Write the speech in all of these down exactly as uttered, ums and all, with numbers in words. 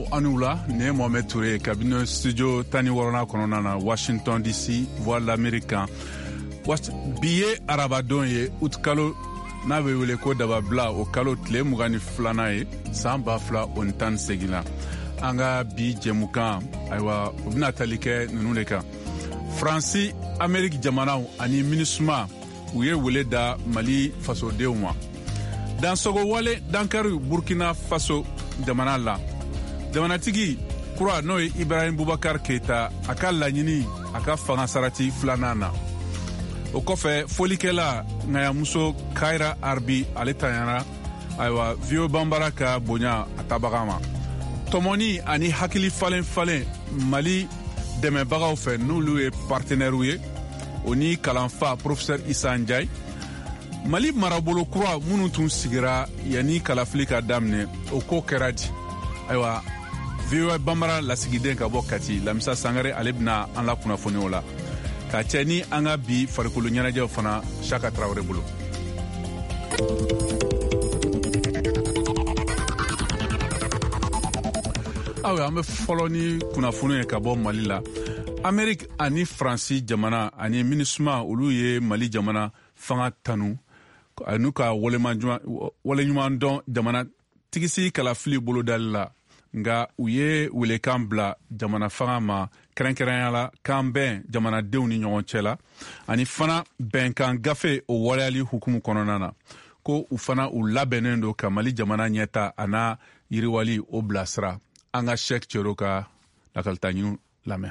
Anoula, né Mohamed Touré, cabinet studio Tani Warona Kononana, Washington D C, voix l'américain. Billet Arabadon ye, Utkalo, n'avait eu l'écho d'Ababla au Kalo Tle, Mougani Flanae, Samba Fla, Ontan Segila. Anga Bi Djemoukan, Aywa, Obnatalike, Nunuleka. Franci, Amérique Djamanaou, Ani Minusma, Ouye Wuleda, Mali, Faso Deuma. Dans Sogo Wale, Dankaru, Burkina Faso, Damanala. Damanatigi, Kura Noé Ibrahim Boubacar Keita, Aka Lanyini, Aka Fanga Sarati Flanana. O kɔfɛ folikɛla Ŋayamuso Kaira Arbi ale tanyana aywa Vio Bambara ka bonya a tabaga ma. Tɔmɔni ani hakili falen falen Mali dɛmɛbagaw fɛ n'olu ye partenaires ye o ni kalanfa professeur Issa Ndiaye. Mali marabolo kura minnu tun sigira yani kalafili ka daminɛ o ko kɛra di. Aywa Vio Bambara lasigiden ka bɔ Kati Lamisa Sangare ale bɛna an la kunnafoni o la. Ka cɛ ni an ka bi farikolo ɲɛnajɛw fana Chaka Traoré bolo. Awe an bɛ fɔlɔ ni kunnafoni ye ka bɔ Mali la. Amérique ani Faransi jamana ani MINUSMA olu ye Mali jamana fanga tanu n'u ka waleɲuman dɔn jamana tigisi kalafili bolodali la. Nga u ye welekan bila jamana fanga ma kɛrɛnkɛrɛnya la kan bɛn jamanadenw ni ɲɔgɔn cɛ la ani fana bɛnkan gafe o waleyali hukumu kɔnɔna na ko u fana u labɛnnen don ka Mali jamana ɲɛta a n'a yiriwali o bilasira. An ka Sheikh Cero ka lakalitaɲiniw lamɛn.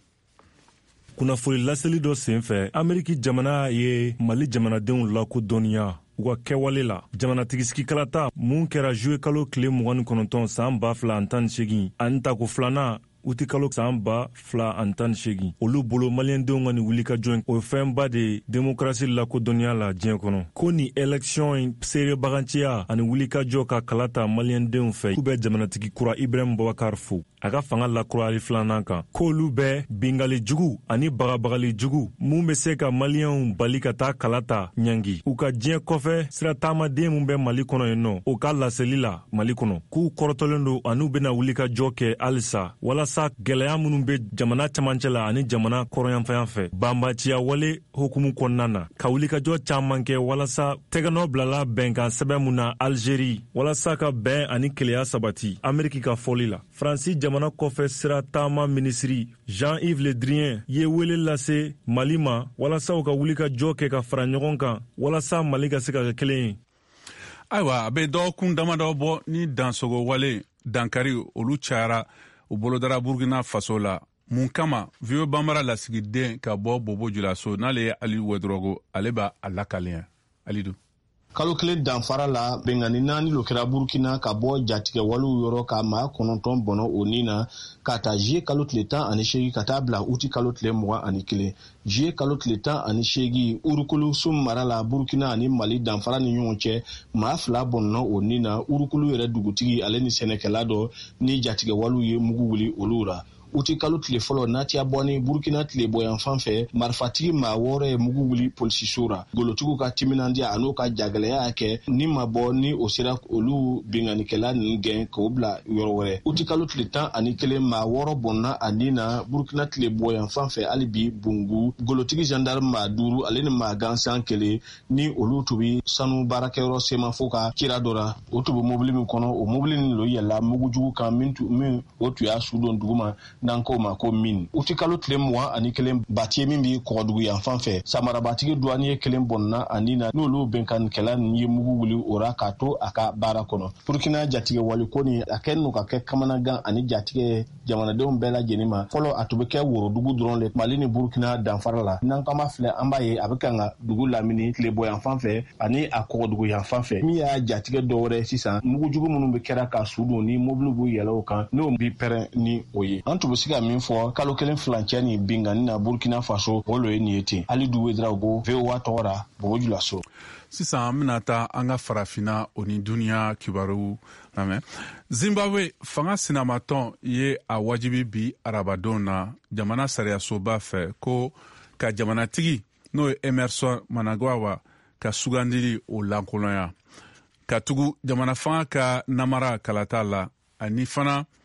Kunnafoni laseli dɔ senfɛ Ameriki jamana ye Mali jamanadenw lakodɔnniya u ka kɛwale la. Jamanatigisi kalata mun kɛra juwe kalo tile mugan ni kɔnɔntɔn san ba fila ani tan ni seegin ani tako filanan uti kalo san ba fila ani tan ni seegin olu bolo maliyɛndenw ka ni wulikajɔ o ye fɛnba de demokrasi lakodɔnniya la diɲɛ kɔnɔ ko ni élection seerebaganciya ani wulikajɔ ka kalata maliyɛndenw fɛ k'u bɛ jamanatigi kura Ibrahim Boubacar fo a ka fanga lakurali filanan kan k'olu bɛ bingali jugu ani bagabagali jugu mun bɛ se ka maliyɛnw bali ka taa kalata ɲangi u ka diɲɛ kɔfɛ sira taamaden mun bɛ Mali kɔnɔ yen nɔ o ka laseli la Mali kɔnɔ k'u kɔrɔtɔlen don an'u bɛna wulikajɔ kɛ halisa walasa gɛlɛya minnu bɛ jamana camancɛ la ani jamana kɔrɔyanfan fɛ banbaciya wale hukumu kɔnɔna na ka wulikajɔ caman kɛ walasa tɛgɛnɔ bilala bɛnkan sɛbɛn mun na Algérie walasa ka bɛn ani keleya sabati Ameriki ka fɔli la. Faransi jamana kɔfɛ sira taama minisiri Jean-Yves Le Drian ye wele lase Mali ma walasa u ka wulikajɔ kɛ ka fara ɲɔgɔn kan walasa Mali ka se ka kɛ kelen ye. Ayiwa a bɛ dɔgɔkun damadɔ bɔ ni dansogo wale dankari olu cayara u bolodara Burkina Faso la. Mun kama Vio Bambara lasigiden ka bɔ Bobo Julaso n'ale ye Ali Wedrogo ale b'a lakalen Alidu. Kalo kelen danfara la bengani naani lo kɛra Burkina ka bɔ jatigɛ waliw yɔrɔ ka maa kɔnɔntɔn bɔnɔ o ni na ka taa juillet kalo tile tan ani seegin ka taa bila uti kalo tile mugan ani kelen. Juillet kalo tile tan ani seegin Urukulu Sum mara la Burkina ani Mali danfara ni ɲɔgɔn cɛ maa fila bɔnɔ o ni na Urukulu yɛrɛ dugutigi ale ni sɛnɛkɛla dɔ ni jatigɛ waliw ye mugu wuli olu la. Uti kalo tile fɔlɔ natiya bɔni Burkina tile bɔyan fan fɛ marifatigi maa wɔɔrɔ ye mugu wuli polisiso ra golotigiw ka timinandiya an'o ka jagɛlɛya kɛ ni ma bɔ ni o sera olu binganikɛla ninnu gɛn k'o bila yɔrɔ wɛrɛ. Uti kalo tile tan ani kelen maa wɔɔrɔ bɔnna a ni na Burkina tile bɔyan fan fɛ hali bi Bungu golotigi gendarme maa duuru ale ni maa gansan kelen ni olu tun bi sanu baarakɛyɔrɔ semafo ka kira dɔ ra o tun bɛ mobili min kɔnɔ o mobili nin lo yɛlɛla mugujugu kan min min o tun y'a sudon duguma n'an ko ma ko min. Uti kalo tile mugan ani kelen batie min bi kɔgɔdugu yan fan fɛ samarabatigi douane ye kelen bɔnna ani na n'olu bɛnkanikɛla nin ye mugu wuli o ra k'a to a ka baara kɔnɔ. Burkina jatigɛ wali ko ni a kɛ n'o ka kɛ kamanagan ani jatigɛ jamanadenw bɛɛ lajɛlen ma fɔlɔ a tun bɛ kɛ worodugu dɔrɔn le Mali ni Burkina danfara la n'an kama filɛ an b'a ye a bɛ kan ka dugu lamini tile bɔ yan fan fɛ ani a kɔgɔdugu yan fan fɛ min y'a jatigɛ dɔ wɛrɛ sisan mugujugu minnu bɛ kɛra ka sudon ni mobili b'u yɛlɛ o kan n'o bi pɛrɛn ni o ye. An tun bɛ se ka min fɔ kalo kelen filancɛ ni bingani na Burkina Faso o lo ye nin ye ten. Alidu Wedraogo V O A tɔgɔ ra Bobo Julaso. Sisan an bɛna taa an ka farafina o ni duniya kibaru lamɛn. Zimbabwe fanga sinamatɔn ye a wajibi bi arabadon na jamana sariyasoba fɛ ko ka jamanatigi n'o ye Emerson Mnangagwa ka sugandili o lankolɔnya. Ka tugu jamana fanga ka namara kalata la ani fana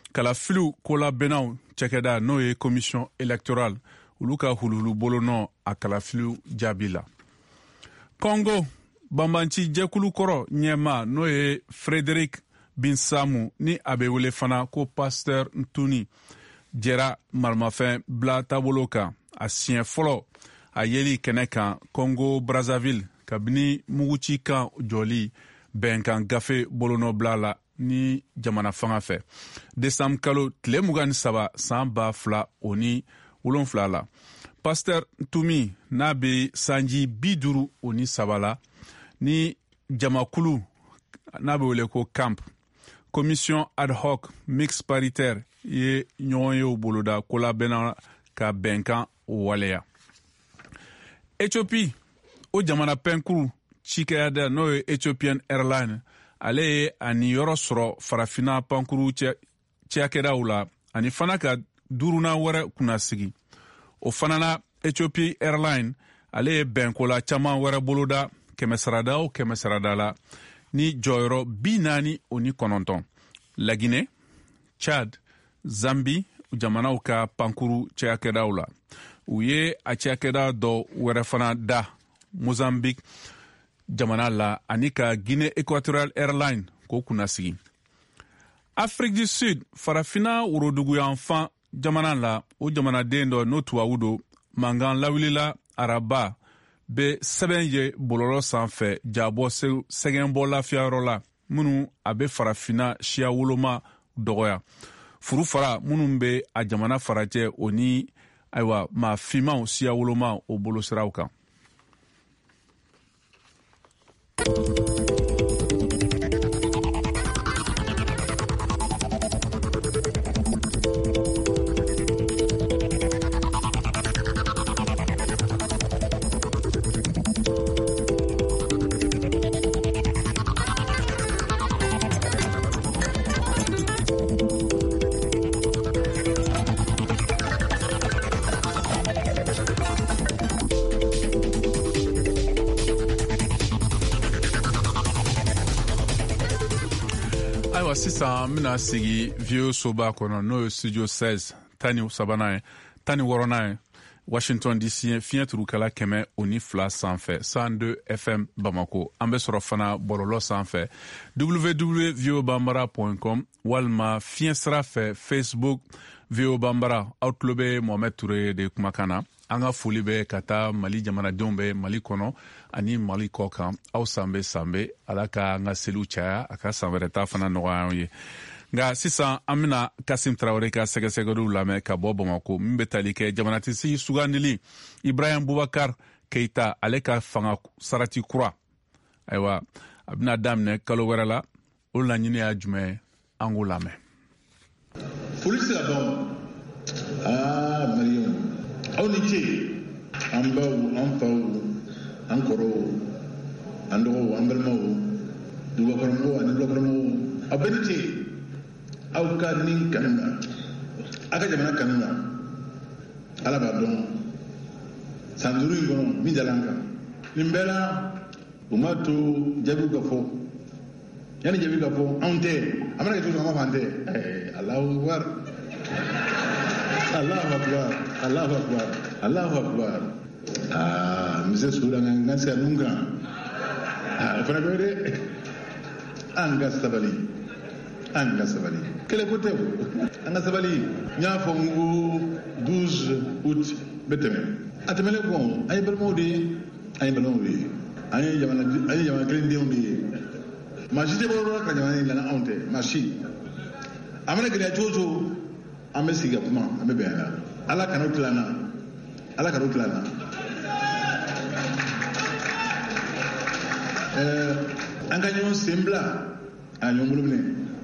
kalafiliw kolabɛnnaw cɛkɛda n'o ye commission électorale olu ka hululu bolonɔ a kalafiliw jaabi la. Congo banbanci jɛkulu kɔrɔ ɲɛma n'o ye Frédéric Binsamu ni a bɛ wele fana ko Pasteur Ntuni jɛra marimafɛn bila taabolo kan a siɲɛ fɔlɔ a yeli kɛnɛ kan Congo Brazzaville kabini muguci kan jɔli bɛnkan gafe bolonɔbila la ni jamana fanga fɛ desanbre kalo tile mugan ni saba san ba fila o ni wolonfila la. Pasteur Ntumi n'a bɛ sanji bi duuru o ni saba la ni jamakulu n'a bɛ wele ko camp commission ad hoc mix paritaire ye ɲɔgɔn ye o boloda ko labɛnna ka bɛnkan waleya. Ethiopie o jamana pɛnkuru cikɛyada n'o ye Ethiopian Airlines ale ye a niyɔrɔ sɔrɔ farafina pankuru cɛkɛdaw la ani fana ka duruna wɛrɛ kunnasigi. O fana na Ethiopian Airlines ale ye bɛnkola caman wɛrɛ boloda kɛmɛsarada o kɛmɛsarada la ni jɔyɔrɔ bi naani o ni kɔnɔntɔn. Laginɛ, Chad, Zambi jamanaw ka pankuru cɛkɛdaw la. U ye a cɛkɛda dɔ wɛrɛ fana da Mozambique jamana la ani ka Guinée Equatorial Airlines k'o kunnasigi. Afrique du Sud farafina woroduguyanfan jamana la o jamanaden dɔ n'o tubabu don mankan lawulila araba bɛ sɛbɛn ye bɔlɔlɔ sanfɛ jabɔ sɛgɛnbɔ lafiyayɔrɔ la minnu a bɛ farafina siya woloma dɔgɔya. Furu fara minnu bɛ a jamana farajɛ o ni ayiwa maa finmaw siya woloma o bolo siraw kan. Sisan n bɛna sigi vieux soba kɔnɔ n'o ye studio seize tan ni sabanan ye tan ni wɔɔrɔnan ye Washington D C fiɲɛ turukala kɛmɛ o ni fila sanfɛ cent deux F M Bamako an bɛ sɔrɔ fana bɔlɔlɔ sanfɛ w w w point v o bambara point com walima fiɲɛ sira fɛ Facebook V O Bambara aw tulo bɛ Mohamed Ture de kumakan na. An ka foli bɛ ka taa Mali jamanadenw bɛ Mali kɔnɔ ani Mali kɔ kan aw sanbe sanbe Ala ka an ka seliw caya a ka san wɛrɛ ta fana nɔgɔya anw ye. Nka sisan an bɛna Kasim Tarawele ka sɛgɛsɛgɛliw lamɛn ka bɔ Bamako min bɛ tali kɛ jamanatigi sugandili Ibrahim Boubacar Keita ale ka fanga sarati kura ayiwa a bɛna daminɛ kalo wɛrɛ la o laɲini y'a jumɛn ye an k'o lamɛn. Foli tɛ se ka ban aa Maliyɛnw aw ni ce an baw an faw an kɔrɔw an dɔgɔw an balimaw dugukɔnɔmɔgɔw ani wulakɔnɔmɔgɔw aw bɛɛ ni ce aw ka nin kanu na aw ka jamana kanu na Ala b'a dɔn san duuru in kɔnɔ min dala an kan nin bɛɛ la o m'a to jaabiw ka fɔ yanni jaabi ka fɔ anw tɛ a mana kɛ cogo cogo an b'a fɔ an tɛ ɛɛ Alahu Akbar Allahu Akbar Allahu Akbar Allahu Akbar aa n bɛ se so la nka n ka se a nun kan aa o fana bɛ dɛ an ka sabali an ka sabali kɛlɛ ko tɛ an ka sabali n y'a fɔ n ko douze août bɛ tɛmɛ a tɛmɛlen kɔ an ye balimaw de ye an ye balimaw de ye an ye jamana an ye jamana kelen denw de ye maa si tɛ bɔ yɔrɔ la ka jamana in dilan anw tɛ maa si a mana gɛlɛya cogo o cogo an bɛ sigi ka kuma an bɛ bɛn a la Ala kana o tila an na Ala kana o tila an na ɛɛ an ka ɲɔgɔn sen bila a ɲɔgɔn bolo minɛ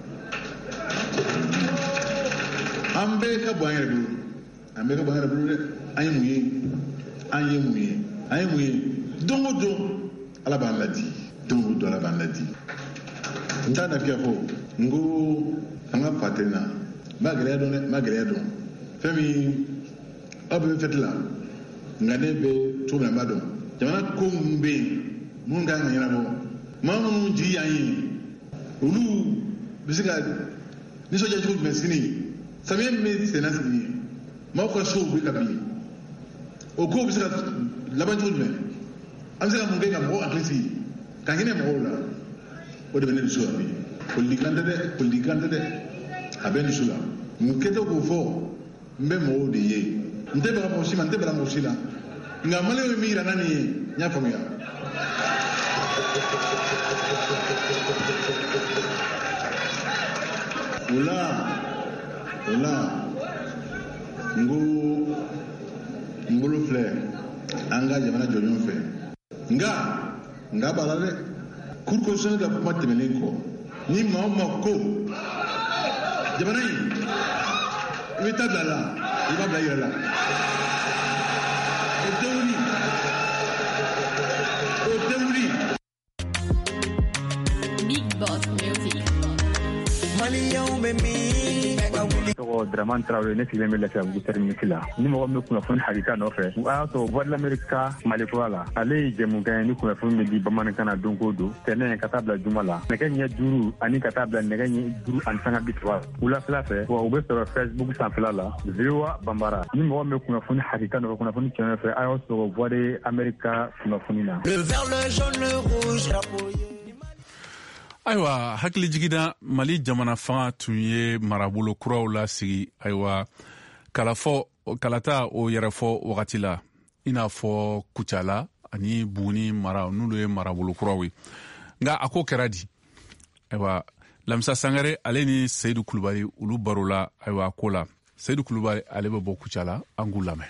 an bɛɛ ka bɔ an yɛrɛ bolo an bɛɛ ka bɔ an yɛrɛ bolo dɛ an ye mun ye an ye mun ye an ye mun ye don o don Ala b'an ladi don o don Ala b'an ladi n t'a lafiya fɔ n ko an ka fa tɛ na n b'a gɛlɛya dɔn dɛ n b'a gɛlɛya dɔn fɛn min aw bɛ fɛti la nka ne bɛ cogo min na n b'a dɔn jamana ko minnu bɛ yen minnu kan ka ɲɛnabɔ maa minnu jigi y'an ye olu bɛ se ka ni so jaju me sini samia me sena sini ma ko so bi kabi o ko bi saka laban ju me am saka mun ga mo aklisi kan gine mo la o de benen so abi politikante de politikante de aben sula mun keto ko fo mbe mo de ye nte ba mo sima nte ba mo sila nga male o mira nani nya famia ula ula ngu ngulu fle anga jamana jonyon fe nga nga balale kurko sene da kuma temene ko ni ma ma ko jamana yi ibe tabala iba bla yela o dewri o dewri Big Boss Music Mali yau me mi to Draman Traoré ne filme me la fa gutar mikila ni mo me kuna fun harika no fe a to voix de l'Amérique Mali ko ala ale je mu gan ni kuna fun me di baman kana donko do tene ka tabla jumala ne kan ya duru ani ka tabla ne kan duru an sanga bitwa ula fla fe wa ube sur Facebook sans fla la Viwa Bambara ni mo me kuna fun harika no kuna fun tene fe a to voix de l'Amérique kuna funina le vert le jaune le rouge drapeau Ayiwa hakili jigida Mali jamana fanga tun ye marabolo kuraw la sigi ayiwa kala fɔ kalata o yɛrɛ fɔ wagati la i n'a fɔ Kucala ani Buguni mara n'olu ye marabolo kuraw ye nka a ko kɛra di ayiwa Lamisa Sangare ale ni Seyidu Kulubali olu baro la ayiwa ko la Seyidu Kulubali ale bɛ bɔ Kucala an k'u lamɛn.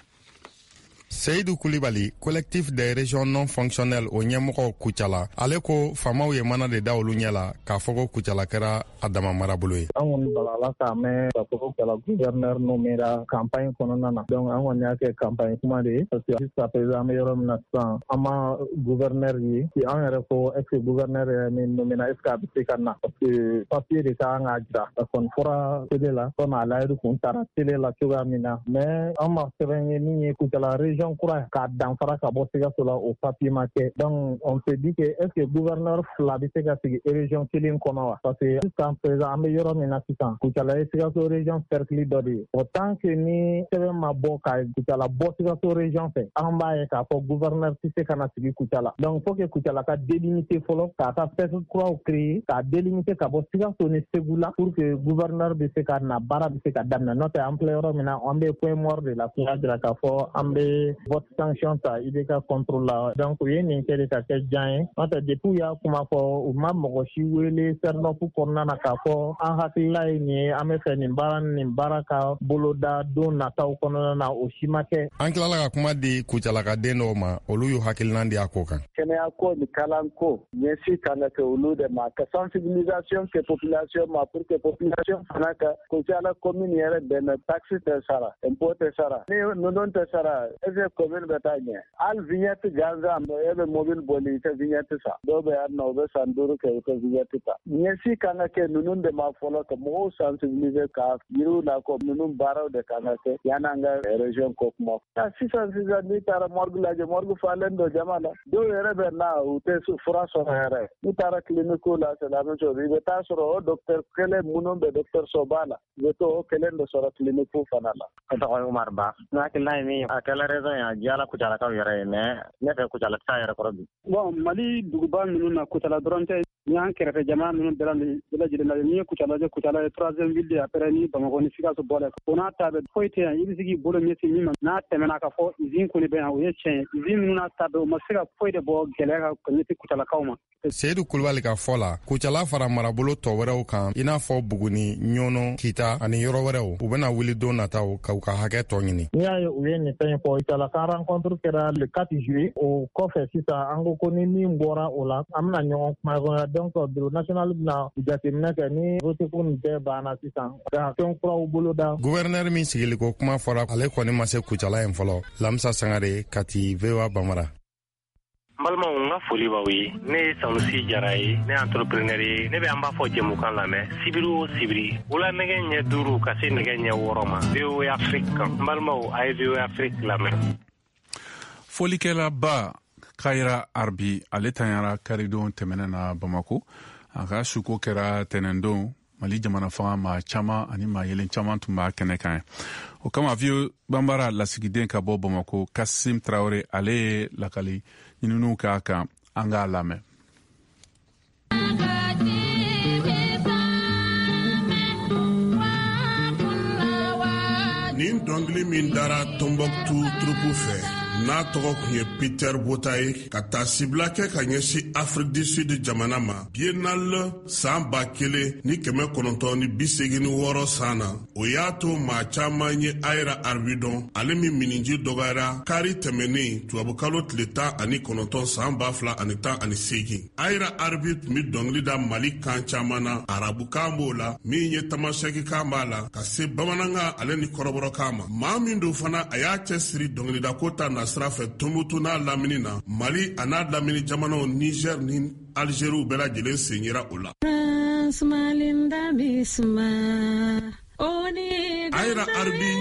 Seydou Koulibaly, collectif des régions non fonctionnelles au ɲɛmɔgɔ Kucala, ale ko faamaw ye mana de da olu ɲɛ la k'a fɔ ko Kucala kɛra a dama marabolo ye. An kɔni balala k'a mɛn k'a fɔ ko Kucala gouverneur nommera campagne kɔnɔna na. Donc an kɔni y'a kɛ campagne kuma de ye parce que jusqu'à présent an bɛ yɔrɔ min na sisan an ma gouverneur ye. Si an yɛrɛ ko est ce que gouverneur yɛrɛ min nommera est ce que a bɛ se ka na parce que papier de ka kan k'a jira. A kɔni fɔra télé la komi a layidu kun taara télé la cogoya min na mais an ma sɛbɛn ye min ye Kucala région kura k'a danfara ka bɔ Sikaso la o papier ma kɛ. Donc on se dit que est ce que gouverneur fila bɛ se ka sigi région kelen kɔnɔ wa parce que jusqu'à présent an bɛ yɔrɔ min na sisan Kucala ye Sikaso région cercle dɔ de ye. Autant que ni sɛbɛn ma bɔ ka Kucala bɔ Sikaso région fɛ an b'a ye k'a fɔ gouverneur tɛ se ka na sigi Kucala. Donc faut que Kucala ka délimiter fɔlɔ k'a ka cercle kuraw créer k'a délimiter ka bɔ Sikaso ni Segu la pour que gouverneur bɛ se ka na baara bɛ se ka daminɛ n'o tɛ an filɛ yɔrɔ min na an bɛ point mort de la y'a jira k'a fɔ an bɛ vote sanction ta I B K contrôle la donc u ye nin kɛ de ka kɛ jan ye n'o tɛ depuis u y'a kuma fɔ u ma mɔgɔ si wele Sernɔf kɔnɔna na k'a fɔ an hakilila ye nin ye an bɛ fɛ nin baara nin baara ka boloda don nataw kɔnɔna na o si ma kɛ. An tilala ka kuma di Kucala ka den dɔw ma olu y'u hakilinan di a ko kan. Kɛnɛya ko ni kalan ko ɲɛsi kan ka kɛ olu de ma ka sensibilisation kɛ population ma pour que population fana ka Kucala commune yɛrɛ dɛmɛ taxe tɛ sara impôt tɛ sara ni ninnu tɛ sara est ce que commune bɛ taa ɲɛ hali vignette gansan e bɛ mobile boli i tɛ vignette sa dɔw bɛ yan nɔ u bɛ san duuru kɛ u tɛ vignette ta ɲɛsi kan ka kɛ ninnu de ma fɔlɔ ka mɔgɔw sensibiliser ka yiriw la ko ninnu baaraw de kan ka kɛ yan'an ka région ko kuma sisan sisan n'i taara morgue lajɛ morgue falen don jama la dɔw yɛrɛ bɛ na u tɛ fura sɔrɔ yɛrɛ n'i taara clinique la c'est la même chose i bɛ taa sɔrɔ o docteur kelen minnu bɛ docteur soba la i bɛ to o kelen de sɔrɔ clinique fana la. N tɔgɔ Umar Ba n hakilina ye min ye a kɛla raison ye a diyala Kucalakaw yɛrɛ ye mais ne fɛ Kucala t'a yɛrɛ kɔrɔ bi. Bon Mali duguba ninnu na Kucala dɔrɔn tɛ ni y'an kɛrɛfɛ jamana ninnu bɛɛ lajɛlen lajɛ n'i ye Kucala lajɛ Kucala ye troisième ville de après ni Bamakɔ ni Sikaso bɔra o n'a ta bɛɛ foyi tɛ yan i bɛ se k'i bolo ɲɛsin min ma n'a tɛmɛna k'a fɔ usine kɔni bɛ yan o ye tiɲɛ ye usine ninnu n'a ta bɛɛ o ma se ka foyi de bɔ gɛlɛya ka ɲɛsin Kucalakaw ma. Seydou Koulibaly ka fɔ la Kucala fara marabolo tɔ wɛrɛw kan i n'a fɔ Buguni Ɲɔnɔ Kita ani yɔrɔ wɛrɛw u bɛna wuli don nataw ka u ka hakɛ tɔ ɲini. N'i y'a ye u ye nin fɛn fɔ Kucala ka rencontre kɛra le quatre juillet o kɔfɛ sisan an ko ko ni min bɔra o la an bɛna ɲɔgɔn kuma ɲɔgɔn donc bureau national bɛna jateminɛ kɛ ni vote ko nin bɛɛ banna sisan ka fɛn kuraw boloda. Gouverneur min sigiliko kuma fɔra ale kɔni ma se Kucala yen fɔlɔ Lamisa Sangare Kati Viwa Bambara. N balimaw n ka foli b'aw ye ne ye Sanusi Jara ye ne ye entrepreneur ye ne bɛ an b'a fɔ jɛmukan lamɛn sibiri o sibiri wula nɛgɛ ɲɛ duuru ka se nɛgɛ ɲɛ wɔɔrɔ ma V O A Afrique kan n balimaw a ye V O A Afrique lamɛn. Folikɛlaba Kayira Arbi ale tanyara karidon tɛmɛnɛ na Bamako a ka suko kɛra tɛnɛndon mali jamana fanga ma caman ani ma yelen caman tun b'a kɛnɛ kan o kama vieux banbara lasigiden ka bɔ Bamako Kasim Traoré ale ye lakali ɲininiw k'a kan an k'a lamɛn. nin dɔnkili min dara Tombouctou trupu fɛ n'a tɔgɔ kun ye Peter Bota ye ka taa sibila kɛ ka ɲɛsi Afrique du Sud jamana ma biennale san ba kelen ni kɛmɛ kɔnɔntɔn ni bi segin ni wɔɔrɔ san na o y'a to maa caman ye Ayra Arbi dɔn ale min miniji dɔgɔyara kari tɛmɛnen tubabukalo tile tan ani kɔnɔntɔn san ba fila ani tan ani segin. Ayra Arbi tun bɛ dɔnkili da Mali kan caman na arabukan b'o la min ye tamasɛki kan b'a la ka se bamanankan ale ni kɔrɔbɔrɔkan ma maa min don fana a y'a cɛ siri dɔnkilida ko ta na sira fɛ Tombouctou n'a lamini na Mali a n'a lamini jamanaw Niger ni Algérie bɛɛ lajɛlen sen yera o la. Ayra Arbi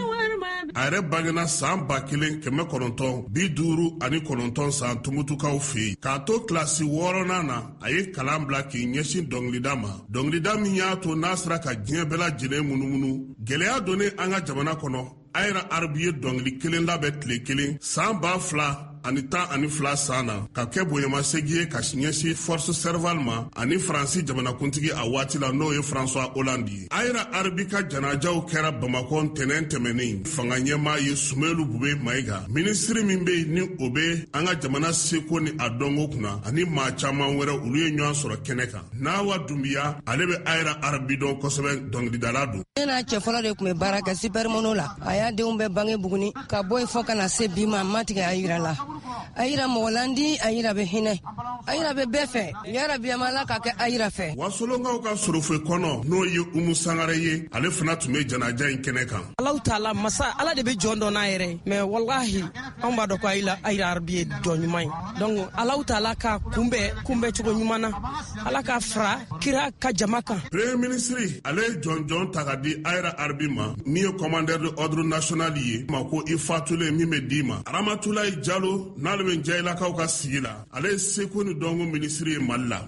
a yɛrɛ bangena san ba kelen kɛmɛ kɔnɔntɔn bi duuru ani kɔnɔntɔn san Tombouctoukaw fɛ yen k'a to kilasi wɔɔrɔnan na a ye kalan bila k'i ɲɛsin dɔnkilida ma dɔnkilida min y'a to n'a sera ka diɲɛ bɛɛ lajɛlen munumunu gɛlɛya donnen an ka jamana kɔnɔ Ayra Arbi ye dɔnkili kelen labɛn tile kelen san ba fila ani tan ani fila san na ka kɛ bonyamasegi ye ka ɲɛsin force servale ma ani Faransi jamanakuntigi a waati la n'o ye François Hollande ye. Ayra Arbi ka janajaw kɛra Bamako ntɛnɛn tɛmɛnen fanga ɲɛmaa ye Sumelu Bube Mayiga minisiri min bɛ yen ni o bɛ an ka jamana seko ni a dɔnko kunna ani maa caman wɛrɛ olu ye ɲɔgɔn sɔrɔ kɛnɛ kan. Nawa Dumbiya ale bɛ Ayra Arbi dɔn kosɛbɛ dɔnkilidala don. Ne n'a cɛ fɔlɔ de tun bɛ baara kɛ Supermono la a y'a denw bɛɛ bange Buguni ka bɔ yen fɔ ka na se bi ma ma tigɛ Ayra la. Ayra mɔgɔlandi Ayra bɛ hinɛ Ayra bɛ bɛɛ fɛ yarabi amala ka kɛ Ayra fɛ. Wasolongaw ka sorofe kɔnɔ n'o ye Umu Sangare ye ale fana tun bɛ janaja in kɛnɛ kan. Alahu taala masa ala de bɛ jɔn dɔn n'a yɛrɛ mais wallahi an b'a dɔn ko Ayra Arbi ye jɔn ɲuman ye donc Alahu taala ka kunbɛ kunbɛ cogo ɲuman na ala ka fara kira ka jama kan. Premier ministre ale ye jɔn jɔn ta ka di Ayra Arbi ma min ye commandeur de ordre national ye ma ko i fatulen min bɛ d'i ma Ramatulayi Jalo n'ale bɛ Jayilakaw ka sigi la ale ye seko ni dɔnko minisiri ye Mali la.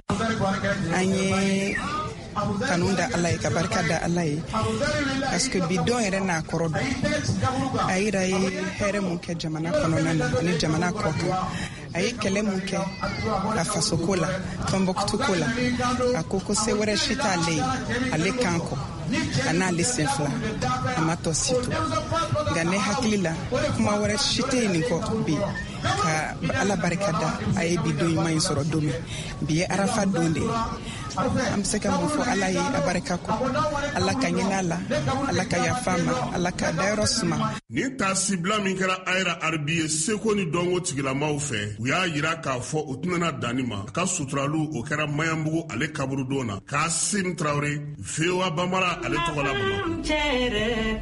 An ye kanu da ala ye ka barika da ala ye parce que bi dɔn yɛrɛ n'a kɔrɔ dɔn Ayra ye hɛrɛ mun kɛ jamana kɔnɔna na ani jamana kɔ kan a ye kɛlɛ mun kɛ a fasoko la Tombouctou ko la a ko ko se wɛrɛ si t'ale ye ale kan kɔ a n'ale sen fila a ma tɔ si to nka ne hakili la kuma wɛrɛ si tɛ yen nin kɔ bi ka ala barika da a ye bi don ɲuman in sɔrɔ don min bi ye Arafa don de ye an bɛ se ka mun fɔ ala ye a barika kɔ ala ka ɲinɛ a la ala ka yafa ma ala ka dayɔrɔ suma. Nin taasibila min kɛra Ayra Arbi ye seko ni dɔnko tigilamaw fɛ u y'a yira k'a fɔ o tɛna danni ma a ka suturalu o kɛra Mayanbugu ale kaburu don na Kasim Traoré V O A Banbara ale tɔgɔ la Bamako.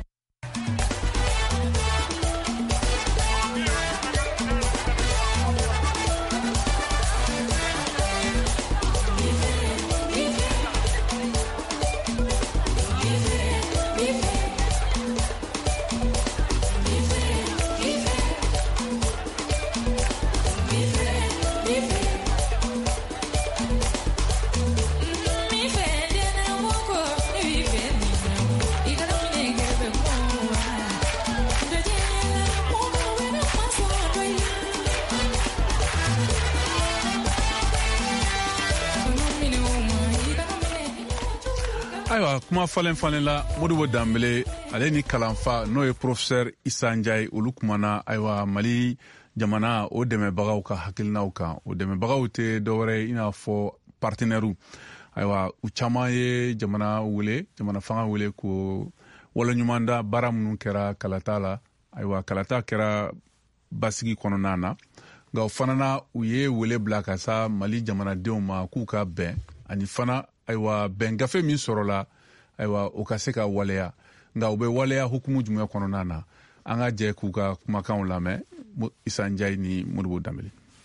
Ayiwa kuma falen falen la Modibo Dambele ale ni kalanfa n'o ye professeur Issa Ndiaye olu kumana ayiwa Mali jamana o dɛmɛbagaw ka hakilinaw kan o dɛmɛbagaw tɛ dɔwɛrɛ i n'a fɔ partenaires ayiwa u caman ye jamana wele jamana fanga wele ko waleɲuman da baara minnu kɛra kalata la ayiwa kalata kɛra basigi kɔnɔna na nka o fana na u ye wele bila ka sa Mali jamanadenw ma k'u ka bɛn ani fana ayiwa bɛn gafe min sɔrɔla ayiwa o ka se ka waleya nka u bɛ waleya hukumu jumɛn kɔnɔna na an ka jɛ k'u ka kumakanw lamɛn Issa Ndiaye ni Modibo Dambele.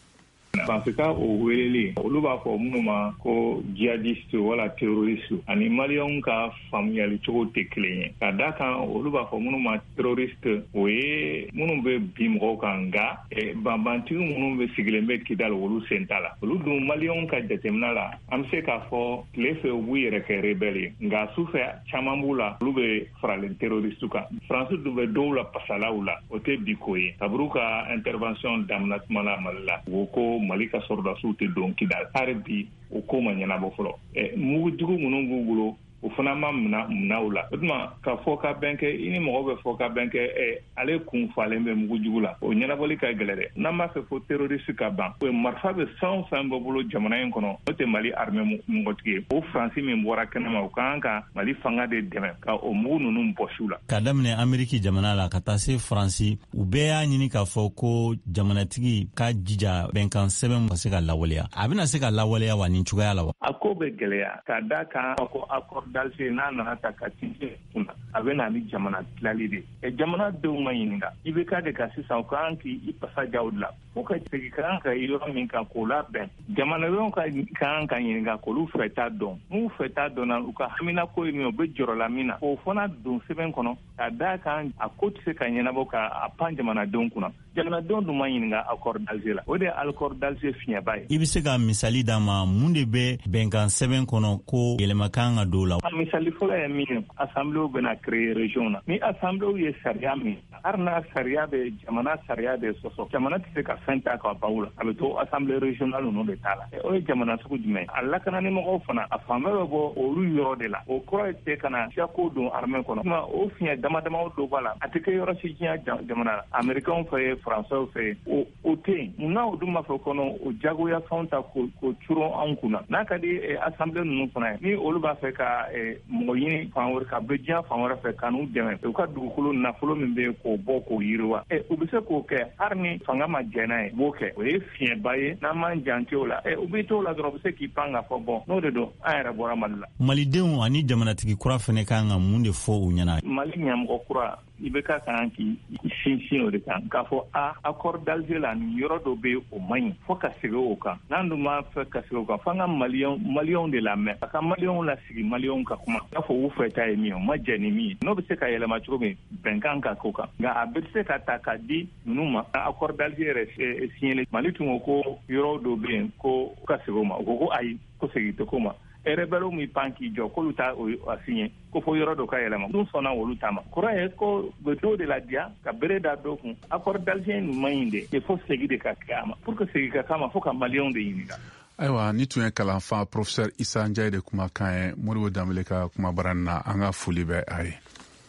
Parce que o weleli olu b'a fɔ minnu ma ko jihadiste wala terroriste ani maliyɛnw ka faamuyali cogo tɛ kelen ye ka da kan olu b'a fɔ minnu ma terroriste o ye minnu bɛ bin mɔgɔw kan nka banbantigi minnu bɛ sigilen bɛ Kidal olu sen t'a la olu dun maliyɛnw ka jateminɛ la an bɛ se k'a fɔ tile fɛ u b'u yɛrɛ kɛ rebelle ye nka sufɛ caman b'u la olu bɛ faralen terroriste kan France dun bɛ dɔw la pasalaw la o tɛ bi ko ye kaburu ka intervention daminɛ tuma la Mali la o ko Mali ka sɔrɔdasiw tɛ don Kidal hali bi o ko ma ɲɛnabɔ fɔlɔ ɛ mugujugu minnu b'u bolo o fana ma mina mina o la o tuma ka fɔ ka bɛn kɛ i ni mɔgɔ bɛ fɔ ka bɛn kɛ ɛ ale kun falen bɛ mugujugu la o ɲɛnabɔli ka gɛlɛ dɛ n'an b'a fɛ fo terroriste ka ban o marifa bɛ fɛn o fɛn bɛ bolo jamana in kɔnɔ o tɛ Mali armée mɔgɔtigi ye o Faransi min bɔra kɛnɛma o ka kan ka Mali fanga de dɛmɛ ka o mugu ninnu bɔsiw la. Ka daminɛ Ameriki jamana la ka taa se Faransi u bɛɛ y'a ɲini k'a fɔ ko jamanatigi ka jija bɛnkan sɛbɛn ka se ka lawaleya a bɛna se ka lawaleya wa nin cogoya la wa. A ko bɛ gɛlɛya ka da kan ko accord d'Alger n'a nana ta ka tintin kunna a bɛ na ni jamana tilali de ye jamana denw ma ɲininka I B K de ka sisan o ka kan k'i pasa jaw la fo ka segin ka kan ka yɔrɔ min kan k'o labɛn jamanadenw ka kan ka ɲininka k'olu fɛ t'a dɔn n'u fɛ t'a dɔn na u ka hamina ko ye min o bɛ jɔrɔ la min na o fana don sɛbɛn kɔnɔ ka da kan a ko tɛ se ka ɲɛnabɔ ka a pan jamanadenw kunna jamanadenw dun ma ɲininka accord d'Alger la o de ye accord d'Alger fiɲɛba ye. I bɛ se ka misali d'a ma mun de bɛ bɛnkan sɛbɛn kɔnɔ ko yɛlɛma kan ka don la. Misali fɔlɔ ye min ye assemblée bɛna créer région na ni assemblée ye sariya min hali n'a sariya bɛ jamana sariya de sɔsɔ jamana tɛ se ka fɛn ta ka ban o la a bɛ to assemblée régionale ninnu de t'a la o ye jamana sugu jumɛn a lakananimɔgɔw fana a fanbɛ bɛ bɔ olu yɔrɔ de la o kɔrɔ ye tɛ ka na siyako don armée kɔnɔ kuma o fiɲɛ dama dama dɔ b'a la a tɛ kɛ yɔrɔ si diɲɛ jamana la américains fɛ ye français fɛ ye o o tɛ yen munna o dun b'a fɔ kɔnɔ o jagoya fɛnw ta k'o k'o curon anw kunna n'a ka di assemblée ninnu fana ye ni olu b'a fɛ ka mɔgɔ ɲini fan wɛrɛ ka bɛ diɲɛ fan wɛrɛ fɛ ka n'u dɛmɛ u ka dugukolo nafolo min bɛ k'o bɔ k'o yiriwa ɛ u bɛ se k'o kɛ hali ni fanga ma jɛ n'a ye u b'o kɛ o ye fiɲɛba ye n'an m'an janto o la ɛ u bɛ t'o la dɔrɔn u bɛ se k'i pan ka fɔ bɔn n'o de don an yɛrɛ bɔra Mali la. Malidenw ani jamanatigi kura fana kan ka mun de fɔ u ɲɛna. Mali ɲɛmɔgɔ kura I B K kan k'i sinsin o de kan k'a fɔ a accord d'Alger la nin yɔrɔ dɔ bɛ o man ɲi fo ka segin o kan n'an dun b'a fɛ ka segin o kan f'an ka maliyɛnw maliyɛnw de lamɛn a ka maliyɛnw lasigi maliyɛnw ka kuma i n'a fɔ u fɛ ta ye min ye o ma jɛ ni min ye n'o bɛ se ka yɛlɛma cogo min bɛnkan ka k'o kan nka a bɛ se ka ta ka di ninnu ma accord d'Alger yɛrɛ signé Mali tun ko ko yɔrɔ dɔ bɛ yen ko ka segin o ma o ko ko ayi ko segin tɛ k'o ma rebelle mi pan k'i jɔ k'olu ta a signé ko fo yɔrɔ dɔ ka yɛlɛma n'u sɔnna olu ta ma kɔrɔ ye ko bɛ dɔw de la diya ka bere da dɔ kun accord d'Alger nin man ɲi de il faut segin de ka kɛ a ma pour que segin ka k'a ma fo ka maliyɛnw de ɲininka. Ayiwa ni tun ye kalanfa professeur Issa Ndiaye de kumakan ye Modibo Dambele ka kumabara na an ka foli bɛ a ye.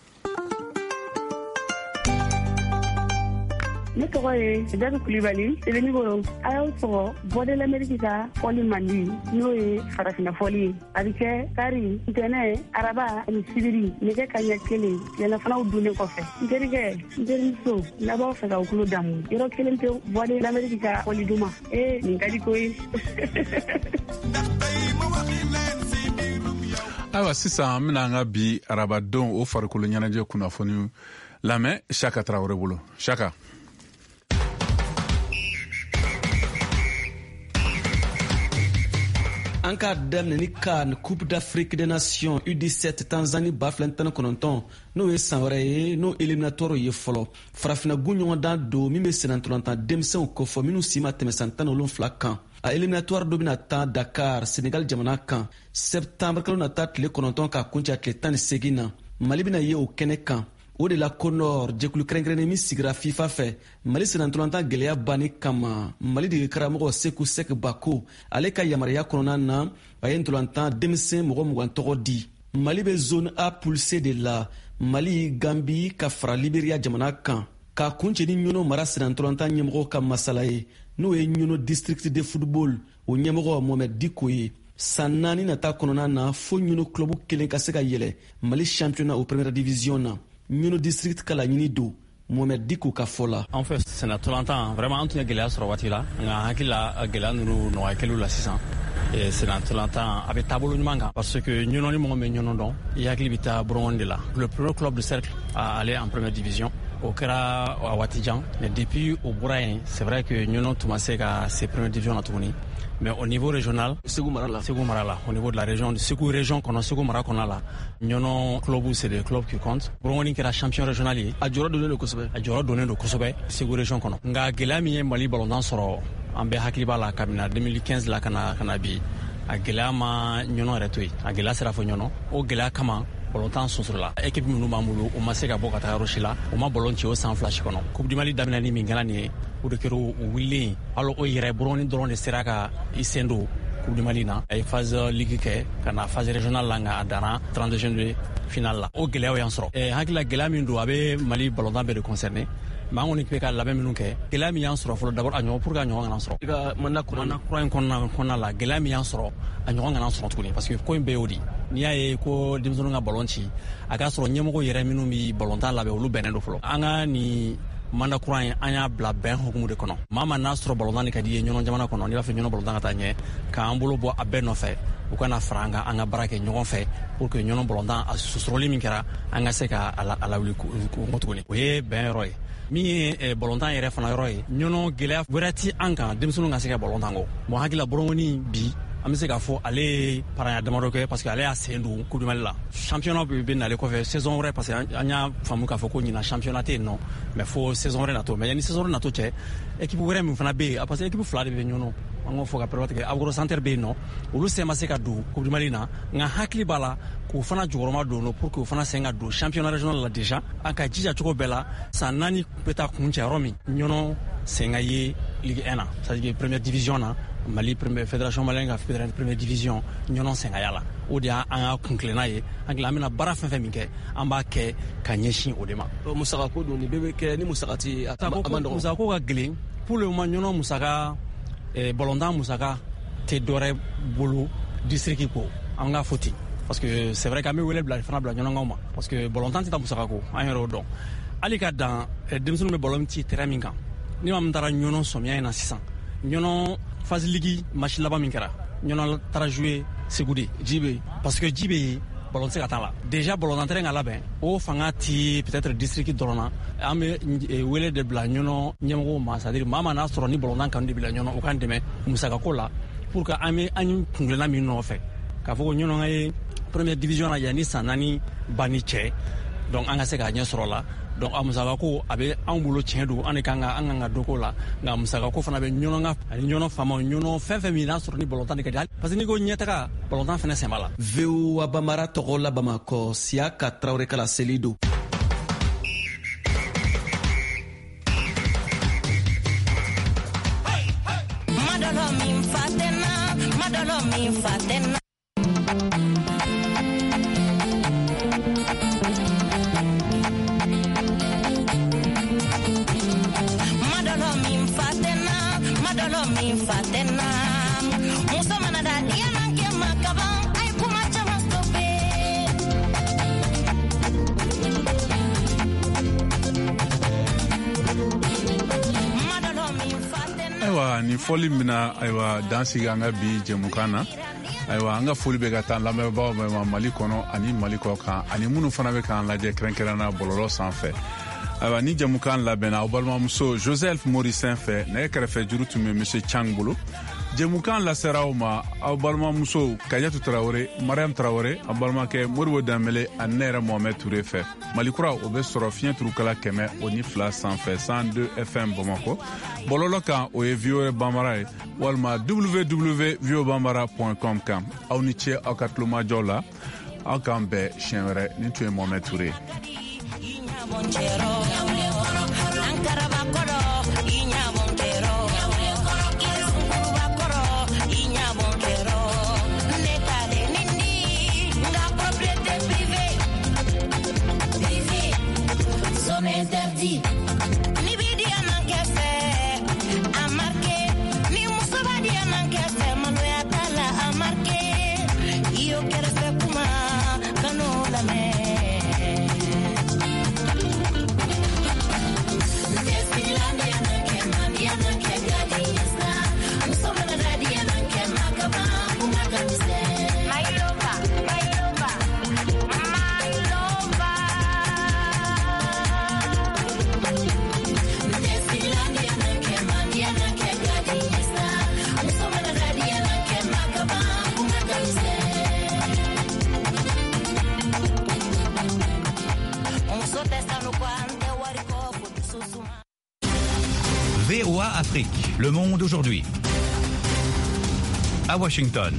Ne tɔgɔ ye Jadu Kulibali Sebenikoro a y'aw sɔgɔ Voix de l'Amérique ka fɔli mandi n'o ye farafina fɔli ye a bɛ kɛ kari ntɛnɛ araba ani sibiri nɛgɛ kaɲɛ kelen tilelafanaw dunnen kɔfɛ n terikɛ n terimuso n'a b'aw fɛ k'aw tulo damu yɔrɔ kelen tɛ Voix de l'Amérique ka fɔli duman ee nin ka di ko ye. Ayiwa sisan an bɛna an ka bi arabadenw o farikolo ɲɛnajɛ kunnafoni lamɛn Chaka Tarawele bolo Chaka. An ka daminɛ ni CAN Coupe d'Afrique des Nations U dix-sept Tanzanie ba fila tan ni kɔnɔntɔn n'o ye san wɛrɛ ye n'o éliminatoire ye fɔlɔ farafina gun ɲɔgɔndan don min bɛ senna ntolantan denmisɛnw kɔfɛ minnu si ma tɛmɛ san tan ni wolonwula kan a éliminatoire dɔ bɛna taa Dakar Sénégal jamana kan septembre kalo nata tile kɔnɔntɔn ka kuncɛ tile tan ni segin na Mali bɛna ye o kɛnɛ kan o de la ko nord jɛkulu kɛrɛnkɛrɛnnen min sigira FIFA fɛ Mali senantolantan gɛlɛya banni kama Mali dege karamɔgɔ Seku Sek Bako ale ka yamaruya kɔnɔna na a ye ntolantan denmisɛn mɔgɔ mugan tɔgɔ di Mali bɛ zone A poule C de la Mali Gambi ka fara Liberia jamana kan ka kuncɛ ni ɲɔnɔ mara senantolantan ɲɛmɔgɔ ka masala ye n'o ye ɲɔnɔ district de football o ɲɛmɔgɔ Mohamed Diko ye san naani nata kɔnɔna na fo ɲɔnɔ club kelen ka se ka yɛlɛ Mali championnat au première division na Ɲuno district kala ɲini do Mohamed Diko ka fɔ la. En fait c'est natolantan vraiment an tun ye gɛlɛya sɔrɔ waati la nka hakili la gɛlɛya ninnu nɔgɔya kɛliw la sisan c'est natolantan a bɛ taabolo ɲuman kan parce que ɲɔnɔ ni mɔgɔ min bɛ ɲɔnɔ dɔn i hakili bɛ taa Bourgogne de la le premier club de cercle à aller en première division au kɛra a waati jan mais depuis au bɔra yen c'est vrai que ɲɔnɔ tun ma se ka se première division na tuguni mais au niveau régional Segu Mara la Segu Mara la au niveau de la région de Segu région kɔnɔ Segu Mara kɔnɔ la ɲɔnɔ club c'est des clubs qui comptent Burungoni kɛra champion régional ye a jɔyɔrɔ donnen don kosɛbɛ a jɔyɔrɔ donnen don kosɛbɛ Segu région kɔnɔ nka gɛlɛya min ye Mali ballontan sɔrɔ an bɛɛ hakili b'a la kabini deux mille quinze la kana kana bi a gɛlɛya ma ɲɔnɔ yɛrɛ to yen a gɛlɛya sera fɔ ɲɔnɔ o gɛlɛya kama ballontan sosorila équipe minnu b'an bolo o ma se ka bɔ ka taga yɔrɔ si la o ma ballon ci o san fila si kɔnɔ coupe du Mali daminɛni min kɛra nin ye o de kɛra o wililen hali o yɛrɛ Burungoni dɔrɔn de sera ka i sen don coupe du Mali na a ye phase ligue kɛ ka na phase régionale la nka a danna trente juin finale la o gɛlɛyaw y'an sɔrɔ ɛ hakilila gɛlɛya min don a bɛ Mali ballontan bɛɛ de concerné mais an kɔni bɛ ka labɛn minnu kɛ gɛlɛya min y'an sɔrɔ fɔlɔ d'abord a ɲɔgɔn pour que a ɲɔgɔn kana sɔrɔ i ka mandat kura in kɔnɔna kɔnɔna la gɛlɛya min y'an sɔrɔ a ɲɔgɔn kana sɔrɔ tuguni parce que ko in bɛɛ y'o de n'i y'a ye ko denmisɛnninw ka ballon ci a k'a sɔrɔ ɲɛmɔgɔ yɛrɛ minnu bɛ ballontan labɛn olu bɛnnen don fɔlɔ an ka nin mandat kura in an y'a bila bɛn hukumu de kɔnɔ maa ma n'a sɔrɔ ballontan de ka di ye ɲɔnɔ jamana kɔnɔ n'i b'a fɛ ɲɔnɔ ballontan ka taa ɲɛ k'an bolo bɔ a bɛɛ nɔfɛ u kana fara an kan an ka baara kɛ ɲɔgɔn fɛ pour que ɲɔnɔ ballontan a sɔsɔrɔli min kɛra an ka se ka a lawuli tuguni o ye bɛn yɔrɔ ye min ye ballontan yɛrɛ fana yɔrɔ ye ɲɔnɔ gɛlɛya wɛrɛ ti an kan denmisɛnninw ka se ka ballontan kɔ bon hakilila Burungoni bi an bɛ se k'a fɔ ale ye paraya damadɔ kɛ parce que ale y'a sen don coupe du Mali la championnat bɛ bɛ nalen kɔfɛ saison wɛrɛ parce que an y'a faamu k'a fɔ ko ɲina championnat tɛ yen nɔ mais fo saison wɛrɛ natɔ mais yanni saison wɛrɛ natɔ cɛ équipe wɛrɛ min fana bɛ yen parce que équipe fila de bɛ ɲɔnɔ an k'o fɔ ka pɛrɛn tigɛ Abukoro Centre bɛ yen nɔ olu sen ma se ka don coupe du Mali na nka hakili b'a la k'o fana jɔyɔrɔma don no pour que o fana sen ka don championnat régional la déjà an ka jija cogo bɛɛ la san naani bɛ taa kun cɛ yɔrɔ min ɲɔnɔ sen ka ye Ligue un na c'est à dire première division na Mali première fédération malienne ka première division ɲɔnɔ sen ka y'a la o de y'an ka kunkilenna ye an an bɛna baara fɛn fɛn min kɛ an b'a kɛ ka ɲɛsin o de ma musaka ko don nin bɛɛ bɛ kɛ ni musaka ti a man dɔgɔ musaka ko ka gɛlɛn pour le moment ɲɔnɔ musaka ballontan musaka tɛ dɔwɛrɛ bolo district ko an ka fɔ ten parce que c'est vrai qu'an bɛ wele bila fana bila ɲɔnɔnkaw ma parce que ballontan tɛ taa musaka ko an yɛrɛ o dɔn hali ka dan denmisɛnninw bɛ ballon ci terrain min kan ni maa min taara ɲɔnɔ sɔmiya in na sisan ɲɔnɔ phase ligue match laban min kɛra ɲɔnɔ taara jouer Segu de ji bɛ yen parce que ji bɛ yen ballon tɛ se ka taa la déjà ballontan terrain ka labɛn o fanga ti peut-être district dɔrɔn na an bɛ wele de bila ɲɔnɔ ɲɛmɔgɔw ma c'est à dire maa ma n'a sɔrɔ ni ballontan kanu de bila ɲɔnɔ o k'an dɛmɛ musakako la pour que an bɛ an ye kungilenna min nɔfɛ k'a fɔ ko ɲɔnɔ ka ye première division na yanni san naani banni cɛ donc an ka se k'a ɲɛ sɔrɔ la donc a musakako a bɛ anw bolo tiɲɛ don an de kan ka an kan ka dɔ k'o la nka musakako fana bɛ ɲɔnɔ ka ani ɲɔnɔ faamaw ɲɔnɔ fɛn fɛn min n'a sɔrɔ ni ballontan de ka di parce que n'i ko ɲɛtaga ballontan fana sen b'a la. V O A Bambara tɔgɔ la Bamakɔ Siaka Traoré kala seli don. Madolo min fatena, madolo min fatena. Ayiwa ni foli mina ayiwa dansigi an ka bi jɛmukan na ayiwa an ka foli bɛ ka taa lamɛnbagaw ma Mali kɔnɔ ani Mali kɔ kan ani minnu fana bɛ k'an lajɛ kɛrɛnkɛrɛnna bɔlɔlɔ sanfɛ ayiwa ni jɛmukan labɛnna aw balimamuso Joseph Morisen fɛ nɛgɛ kɛrɛfɛ juru tun bɛ Monsieur Chang bolo jɛmukan lasera aw ma aw balimamuso Kajatu Tarawele Mariam Tarawele aw balimakɛ Modibo Danbele ani ne yɛrɛ Mohamed Touré fɛ Malikura o bɛ sɔrɔ fiɲɛ turukala kɛmɛ o ni fila sanfɛ cent deux F M Bamakɔ bɔlɔlɔ kan o ye V O A Bambara ye walima w w w point v o bambara point com kan aw ni ce aw ka tulomajɔw la aw k'an bɛn siɲɛ wɛrɛ ni tun ye Mohamed Touré. Interdit. Ni bidia manke fe, a marqué. Ni musaba dia manke fe, manoya tala a marqué. Io quiero fe puma, cano la me. Desfilando ya nanke man, ya nanke gadi yesna. Musaba na gadi ya nanke makaba, puma kamise. My lover, my lover, my lover. V O A Afrique, le monde aujourd'hui. À Washington.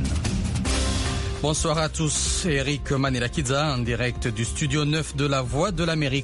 Bonsoir à tous, Eric Manelakiza en direct du studio neuf de la Voix de l'Amérique.